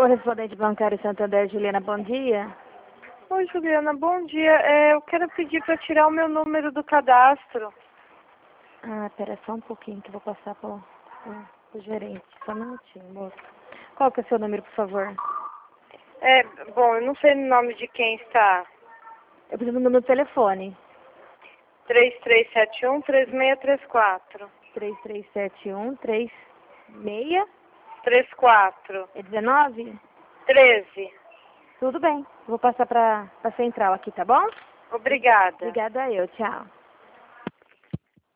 Correspondente bancário Santander, Juliana, bom dia. Oi, Juliana, bom dia. Eu quero pedir para tirar o meu número do cadastro. Ah, pera só um pouquinho que eu vou passar pro gerente. Só um minutinho, moço. Qual que é o seu número, por favor? Bom, eu não sei o nome de quem está. Eu preciso do número do telefone. 3371-3634. 3371-36... 34. É 19? 13. Tudo bem. Vou passar pra central aqui, tá bom? Obrigada. Obrigada eu. Tchau.